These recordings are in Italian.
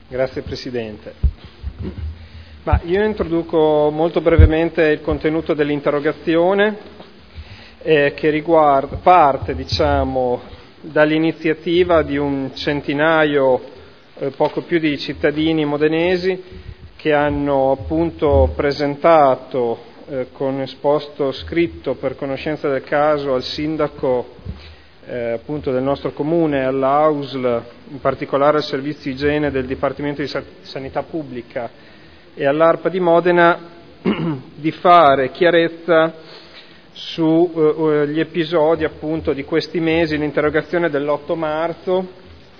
Grazie Presidente. Io introduco molto brevemente il contenuto dell'interrogazione che parte dall'iniziativa di un centinaio, poco più di cittadini modenesi che hanno appunto presentato con esposto scritto per conoscenza del caso al sindaco appunto del nostro comune, all'AUSL, in particolare al servizio igiene del Dipartimento di Sanità Pubblica e all'ARPA di Modena, di fare chiarezza sugli episodi appunto di questi mesi. L'interrogazione dell'8 marzo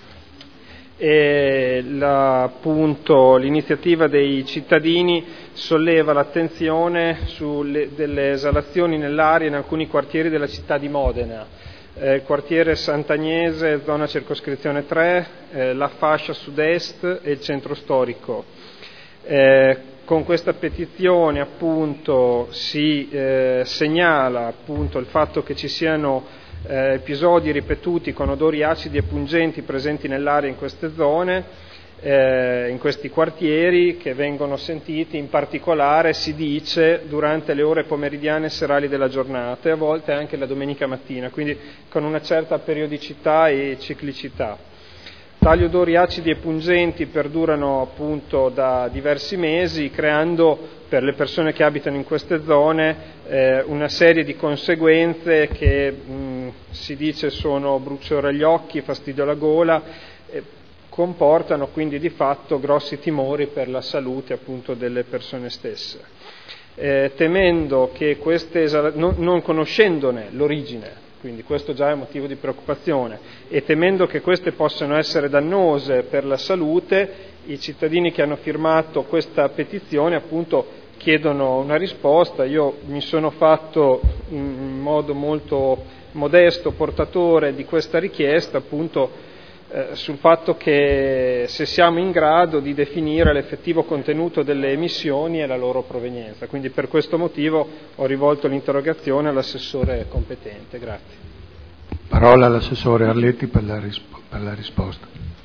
e l'iniziativa dei cittadini solleva l'attenzione delle esalazioni nell'aria in alcuni quartieri della città di Modena. Quartiere Sant'Agnese, zona circoscrizione 3, la fascia sud-est e il centro storico. Con questa petizione appunto si segnala appunto il fatto che ci siano episodi ripetuti con odori acidi e pungenti presenti nell'aria in queste zone, in questi quartieri, che vengono sentiti in particolare, si dice, durante le ore pomeridiane e serali della giornata e a volte anche la domenica mattina, quindi con una certa periodicità e ciclicità. Tali odori acidi e pungenti perdurano appunto da diversi mesi, creando per le persone che abitano in queste zone una serie di conseguenze che si dice sono bruciore agli occhi, fastidio alla gola, comportano quindi di fatto grossi timori per la salute appunto delle persone stesse. Temendo che non conoscendone l'origine, quindi questo già è motivo di preoccupazione, e temendo che queste possano essere dannose per la salute, i cittadini che hanno firmato questa petizione appunto chiedono una risposta. Io mi sono fatto in modo molto modesto portatore di questa richiesta appunto sul fatto che se siamo in grado di definire l'effettivo contenuto delle emissioni e la loro provenienza. Quindi per questo motivo ho rivolto l'interrogazione all'assessore competente. Grazie. Parola all'assessore Arletti per la risposta.